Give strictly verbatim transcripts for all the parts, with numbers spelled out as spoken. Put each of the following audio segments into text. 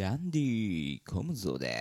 ダンディコムゾです。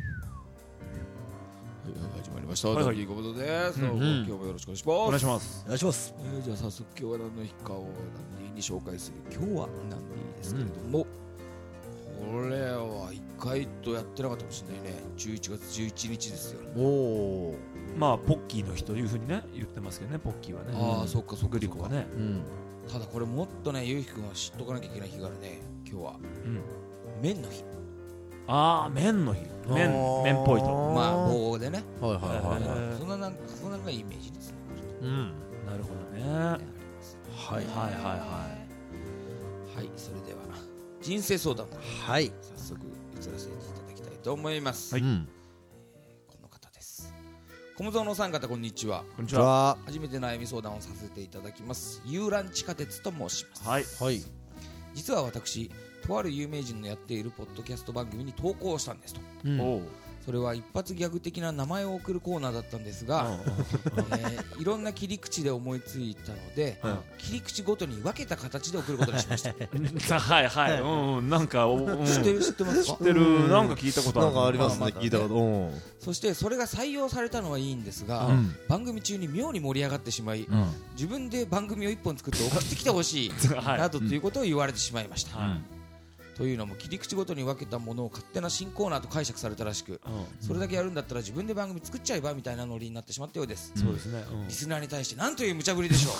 始まりました、はいはい、ダンディコムゾです、うんうん、今日もよろしくお願いします。 お願いします。 お願いします、えー、じゃあ早速今日は何の日かをダンディに紹介する今日はダンディですけれども、うん、これは一回とやってなかったかもしれないね。じゅういちがつじゅういちにちですよ。 おー、まあポッキーの日というふうにね言ってますけどね、ポッキーはね。 ああ、うん、そっかそっか、グリコはね、うん、ただこれもっとね、ゆうひくんは知っとかなきゃいけない日があるね。今日は、うん、麺の日。 ああ、麺の日。麺、麺っぽいと。 まあ棒でね。 はいはいはい。 そんななんかそんなイメージですね。 うん、なるほどね。はいはいはいはい。 はい、それでは人生相談、はい、早速移らせていただきたいと思います。はい、うん、えー、この方です。コムゾーのお三方、こんにちは。 こんにちは。 初めて悩み相談をさせていただきます。遊覧地下鉄と申します。 はいはい。 実は私、とある有名人のやっているポッドキャスト番組に投稿したんですと、うん、それは一発ギャグ的な名前を送るコーナーだったんですが、えー、いろんな切り口で思いついたので、うん、切り口ごとに分けた形で送ることにしましたはいはい、うん、なんか、うん、 知ってる知ってますか？ 知ってる、うん、なんか聞いたことある。 なんかありますね、聞いたこと、うん、 そしてそれが採用されたのはいいんですが、うん、番組中に妙に盛り上がってしまい、うん、自分で番組を一本作って送ってきてほしい、はい、などということを言われてしまいました、うん、というのも切り口ごとに分けたものを勝手な新コーナーと解釈されたらしく、うん、それだけやるんだったら自分で番組作っちゃえばみたいなノリになってしまったようです、 うん、そうですね、うん、 リスナーに対して何という無茶ぶりでしょ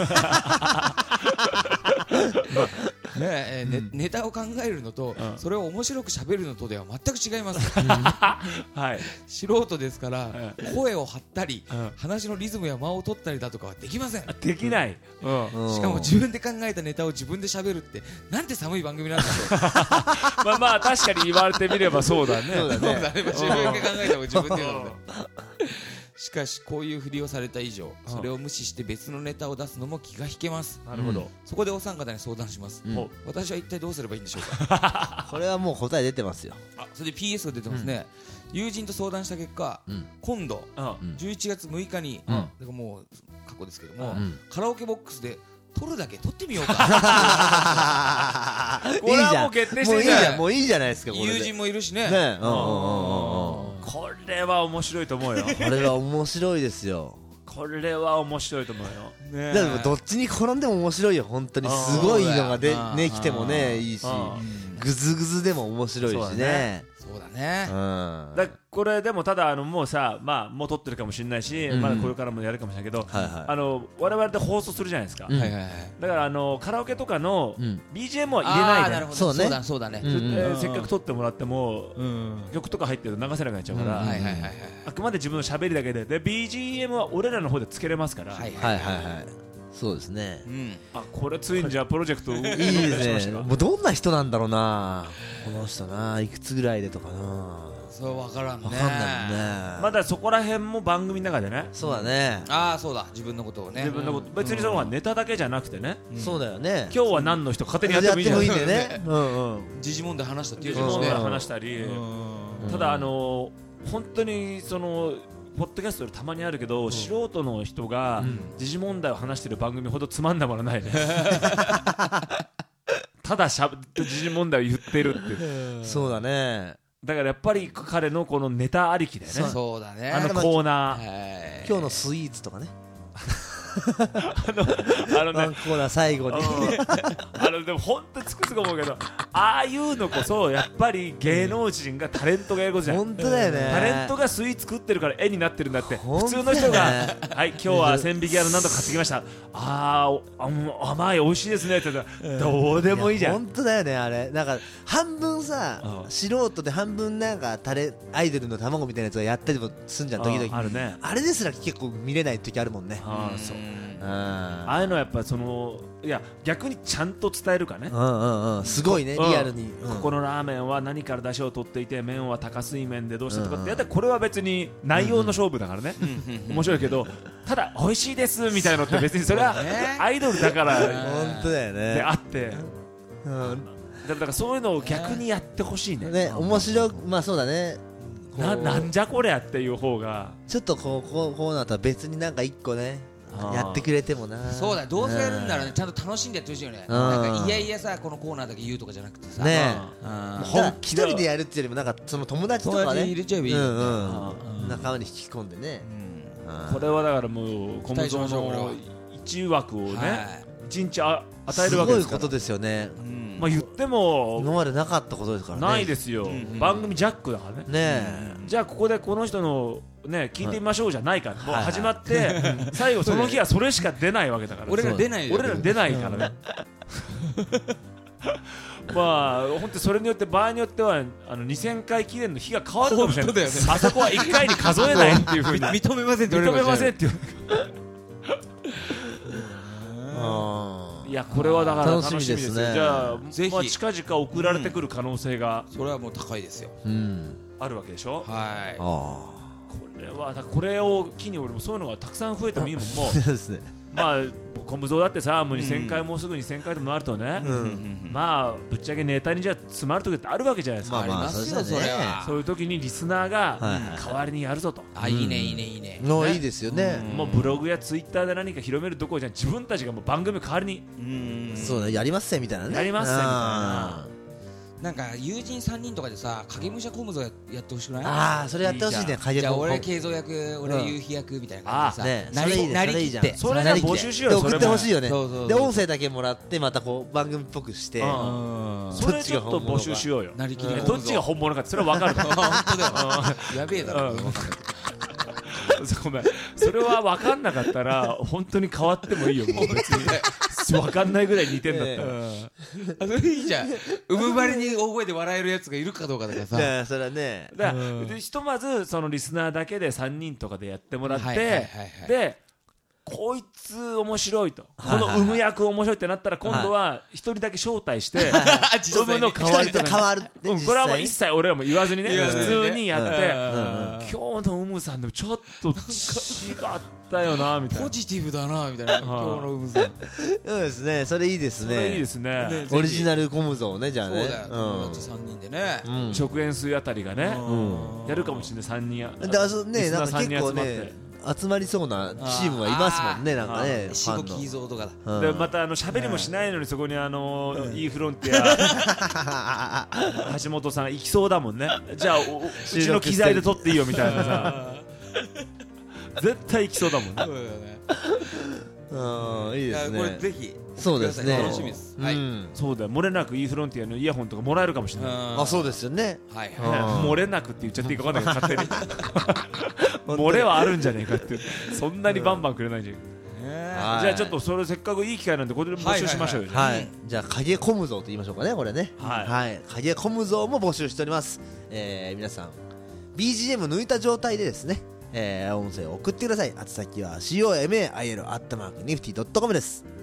うねえ、ね、ネタを考えるのと、うん、それを面白く喋るのとでは全く違います、はい、素人ですから、うん、声を張ったり、うん、話のリズムや間を取ったりだとかはできません。 できない、 うん、しかも自分で考えたネタを自分で喋るってなんて寒い番組なんでしょうまあまあ確かに言われてみればそうだね。 そうだね。そうだね。自分で考えた方が自分で言うので。しかしこういうふりをされた以上、それを無視して別のネタを出すのも気が引けます。 なるほど。 そこでお三方に相談します。うん、私は一体どうすればいいんでしょうか。 これはもう答え出てますよ。 あ、それで ピーエス が出てますね。うん、友人と相談した結果、うん、今度、うん、じゅういちがつむいかに、うん、だからもう過去ですけども、うん、カラオケボックスで撮るだけ撮ってみようか。 これはもう決定してるじゃん。 もういいじゃないですか。 友人もいるしね。 ね、うんうんうんうん。 これは面白いと思うよ。 これは面白いですよ。 これは面白いと思うよ。 ね、でもどっちに転んでも面白いよ。本当にすごいのがでね来てもねいいし、グズグズでも面白いしね。 そうだね。 うん、だこれでもただあのもうさ、まあもう撮ってるかもしれないし、うん、まだこれからもやるかもしれないけど、はいはい、あの我々で放送するじゃないですか。うん、だからあのカラオケとかの ビージーエム は入れないで、うん、 そうね、そうだね。 せっかく撮ってもらっても、うん、曲とか入ってると流せなくなっちゃうから、あくまで自分の喋りだけで、で ビージーエム は俺らの方でつけれますから。 はいはいはいはい。そうですね、 うん、あ、これついにじゃあプロジェクトいいですね。もうどんな人なんだろうな、この人な、いくつぐらいでとかな、 そう分からんね。 分かんないもんね。 まだそこら辺も番組の中でね。 そうだね。 ああ、そうだ、自分のことをね、 自分のこと、別にそのネタだけじゃなくてね、 うん、そうだよね。 今日は何の人勝手にやってもいいじゃん。 やってもいいんだよね。うんうん。 時事問題話したっていう時事問題話したり、ただあの本当にそのポッドキャストでたまにあるけど、うん、素人の人が時事問題を話してる番組ほどつまんだものないね。ただしゃ時事問題を言ってるってそうだね。 だからやっぱり彼のこのネタありきだよね。 そうだね。 あのコーナー、今日のスイーツとかね。 あのあのね、 ワンコーナー最後にあのでも本当につくづく思うけど、ああいうのこそやっぱり芸能人がタレントがやることじゃん。 本当だよね。 タレントがスイーツ食ってるから絵になってるんだって。普通の人がはい今日は千匹屋の何とか買ってきました、あー甘い美味しいですねって言ったらどうでもいいじゃん。 本当だよね。あれなんか半分さ、素人で半分なんかタレアイドルの卵みたいなやつがやったりもすんじゃん、時々。 あるね。 あれですら結構見れない時あるもんね。 ああ、そう。ああいうのはやっぱそのいや逆にちゃんと伝えるかね、 うんうんうん、すごいね、リアルに、 うん、ここのラーメンは何から出汁を取っていて麺は高水麺でどうしたとかってやったらこれは別に内容の勝負だからね、うん、面白いけどただ美味しいですみたいなのって別にそれはアイドルだから本当だよねであって、うん、だからそういうのを逆にやってほしいね。 ね、面白い、まあそうだね。 な, なんじゃこりゃっていう方がちょっとこうこうこうなったら別になんか一個ねやってくれてもな。 そうだ、どうせやるんならねちゃんと楽しんでやってほしいよね。なんかいやいやさこのコーナーだけ言うとかじゃなくてさねえ、一人でやるっていうよりもなんかその友達とかね入れちゃえばいい仲間に引き込んでね。 これはだからもうコムゾの一枠をね一日与えるわけですから。すごいことですよね。 まあ言っても今までなかったことですからね。 ないですよ、番組ジャックだからね。 ねじゃあここでこの人のね聞いてみましょうじゃないから、もう始まって最後その日はそれしか出ないわけだから。 俺ら出ない俺ら出ないからね。まあ本当それによって場合によってはあのにせんかい記念の日が変わるかもしれない。あそこはいっかいに数えないっていうふうに認めませんって認めませんっていう。いやこれはだから楽しみですね。じゃあぜひ近々送られてくる可能性がそれはもう高いですよ。 あるわけでしょ。 はい。 これはこれを機に俺もそういうのがたくさん増えてもいいもん。もうまあコムゾだってさもうにせんかいもうすぐにせんかいでもあるとね、まあぶっちゃけネタにじゃ詰まる時ってあるわけじゃないですか。 ありますよそれは。 そういう時にリスナーが代わりにやるぞと。 あいいねいいねいいね。 のいいですよね。 もうブログやツイッターで何か広めるどころじゃ自分たちがもう番組代わりにそうだやりますせみたいなね。 やりますせみたいな。 なんか友人さんにんとかでさ影武者コムゾやってほしくない？ ああそれやってほしいね。 じゃあ俺慶三役俺夕日役みたいな感じでさなりなりきってそれで募集しようよ。 送ってほしいよね。で音声だけもらってまたこう番組っぽくしてそれちょっと募集しようよ。 なりきりどっちが本物かってそれは分かる。 本当だよ。やべえだろ。 ごめんそれは分かんなかったら本当に変わってもいいよ。もう別に分かんないぐらい似てんだったら。 それいいじゃん。産むばりに大声で笑えるやつがいるかどうかだからさ。 それはね。 だからひとまずそのリスナーだけでさんにんとかでやってもらってでこいつ面白いとこの産む役面白いってなったら今度は一人だけ招待して産むの代わりとかこれはもう一切俺らも言わずにね普通にやって今日の産むさんでもちょっと違ったよなみたいな。 ポジティブだなみたいな。今日の産むさんそうですね。それいいですね。 それいいですね。 オリジナルコムゾをねじゃあね。 そうだよ友達さんにんでね食塩水あたりがねやるかもしれない。さんにんやだからねなんか結構ね集まりそうなチームがいますもんね。なんかねしごきぞうとかだ。 でまたあの喋りもしないのにそこにあのイーフロンティア橋本さん行きそうだもんね。じゃあうちの機材で撮っていいよみたいなさ絶対行きそうだもんね。 うんいいですね。 これぜひそうですね。 楽しみです。 そうだよ漏れなくイーフロンティアのイヤホンとかもらえるかもしれない。 あそうですよね。 漏れなくって言っちゃっていいか分かんないけど勝手に漏れはあるんじゃねえかってそんなにバンバンくれないじゃん。じゃあちょっとそれせっかくいい機会なんでこれで募集しましょうよ。 はいじゃあ影コムゾと言いましょうかねこれね。はい影コムゾも募集しております。皆さん ビージーエム 抜いた状態でですね音声を送ってください。宛先は コマイル アットマークニフティ ドットコム です。